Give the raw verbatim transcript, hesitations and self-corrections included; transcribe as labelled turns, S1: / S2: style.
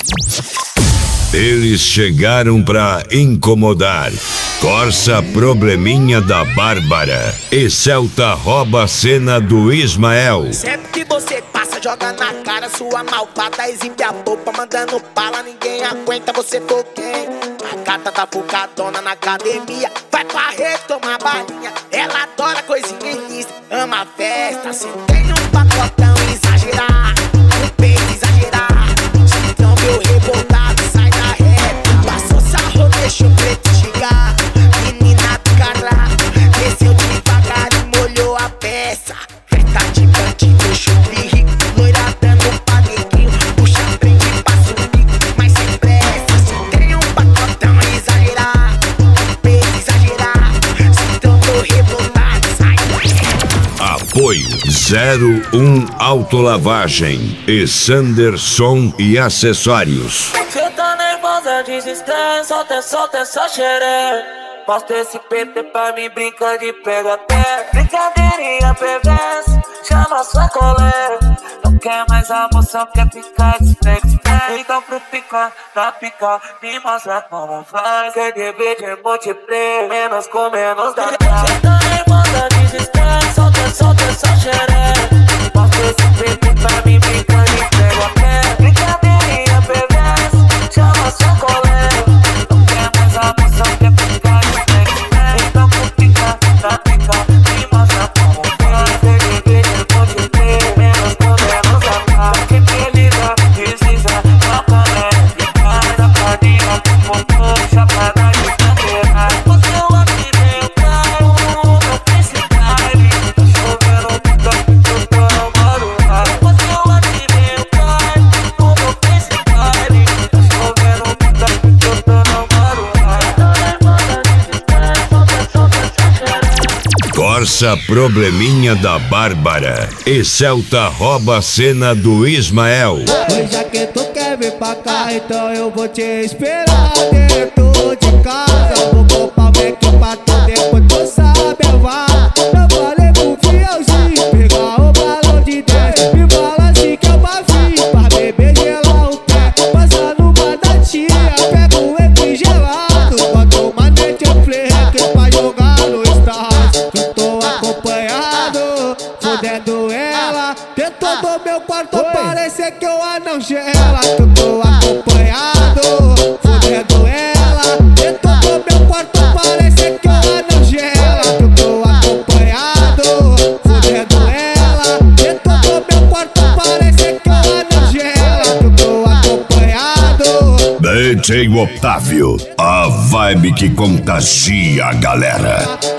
S1: Eles chegaram pra incomodar. Corsa probleminha da Bárbara e Celta rouba a cena do Ismael.
S2: Sempre que você passa, joga na cara sua malvada, exibe a polpa, mandando bala, ninguém aguenta, você for quem? A gata tá focadona na academia, vai pra rede tomar balinha, ela adora coisinha ilícita, ama a festa, se tem um pacotão exagerar, um peito exagerar, se não viu revoltado, sai da reta, passou sarro, deixou preto chegar, menina do cará, desceu devagar e molhou a peça, festa de bandido, chute rico, loira dando panequinho, puxa prende, passa o bico, mas sem pressa, se tem um pacotão exagerar, um peito exagerar, se então tô revoltado, sai.
S1: Apoio zero um Autolavagem e Sanderson e Acessórios.
S3: Cê tá nervosa, desespera, solta, solta essa xereca. Mostra esse P T pra mim, brinca de pega-pé. Brincadeirinha perversa, chama sua colega. Não quer mais a moção, quer ficar desflex. Então pro picar, pra picar, me mostra como faz. Quer dividir, multiplicar, menos com menos dá. Cê tá nervosa, desespera, solta, solta essa xereca. Mostra esse P T pra mim, brinca de pega-pé. Brincadeirinha perversa, chama sua colega. Não quer mais a moção, quer ficar desflex. Então pro picar, pra picar, me mostra como faz. Quer dividir, multiplicar, menos com menos dá. Que beleza, precisa, não parece ficar. Safadinha, popô, chapada de bandeira. Você é o aqui, meu carro, meu principal. Tá chovendo muito, eu tô no Maruá. Você é o aqui, meu carro, meu principal. Tá chovendo muito, eu tô no Maruá.
S1: Corsa probleminha da Bárbara e Celta rouba a cena do Ismael.
S4: Oi, já que tu quer vir pra cá, então eu vou te esperar dentro de casa. Vou comprar um Mac pra tu, depois tu sabe eu vá. Eu falei pro fielzinho, pegar o balão de dez. Me fala assim que é uma fim, pra beber gelar o pé. Passa numa datinha, pega o eco gelado. Bota uma Netflix pra jogar no Stars. Eu tô acompanhado, fudendo ela. Dentro do meu quarto parece que eu anão gela. Eu tô acompanhado, fudendo ela. Dentro do meu quarto parece que eu anão gela. Eu tô acompanhado, fudendo ela. Dentro do meu quarto parece que eu anão gela. Eu tô acompanhado.
S1: D J Otávio, a vibe que contagia a galera.